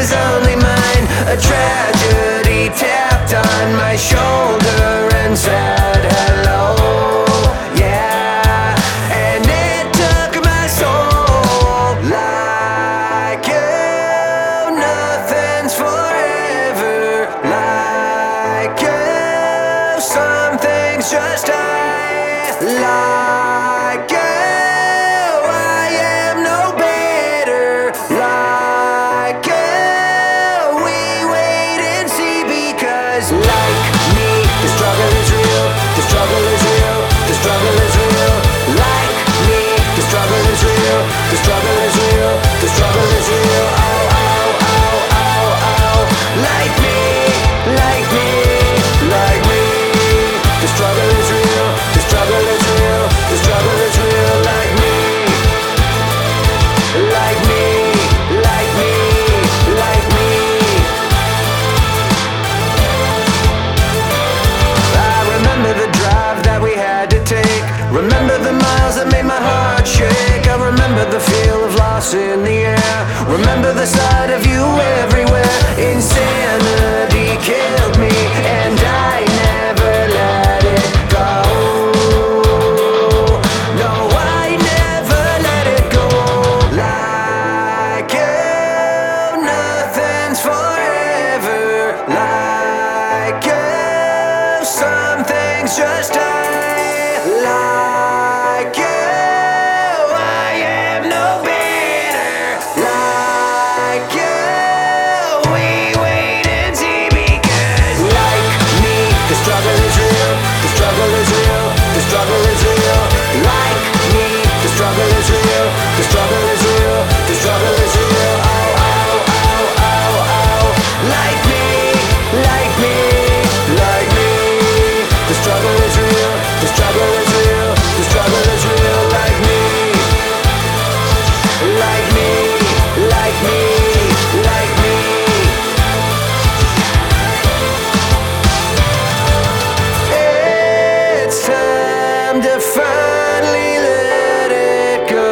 is only mine. A tragedy tapped on my shoulder and said hello. Yeah, and it took my soul. Like you, nothing's forever. Like you, some things just die. Like you, I am no better. Like you, we wait and see, because like me, the struggle is real. The struggle is real. The struggle is real. Like me, the struggle is real. The struggle is real. The struggle is real. Oh, oh, oh, oh, oh. Like me, like me, like me. The struggle is real. The struggle is real. The struggle is real. Like me, like me, like me, like me. I remember the drive that we had to take. Remember the miles that made my heart shake. I remember the feel of loss in the air. Remember the sight of you everywhere. Insanity killed me, and I never let it go. No, I never let it go. Like you, nothing's forever. Like you, some things just die. Like you, I am no better. Like you, we wait and see, because like me, the struggle is real. The struggle is real. The struggle is real. Like me, the struggle is real. The struggle is real. The struggle is real. Oh, oh, oh, oh, oh. Like me, like me, like me. The struggle is real. The struggle is real. The struggle is real. Like me, like me, like me, like me. It's time to finally let it go.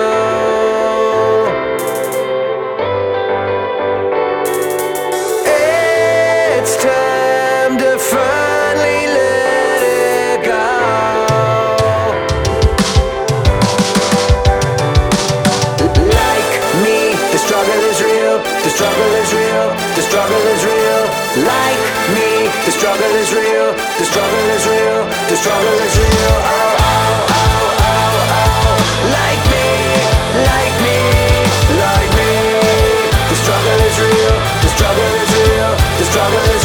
It's time to finally let it go. Like me, the struggle is real. The struggle is real. The struggle is real. Like me, the struggle is real. The struggle is real. The struggle is real. Oh, oh, oh, oh, oh. Like me, like me, like me. The struggle is real. The struggle is real. The struggle is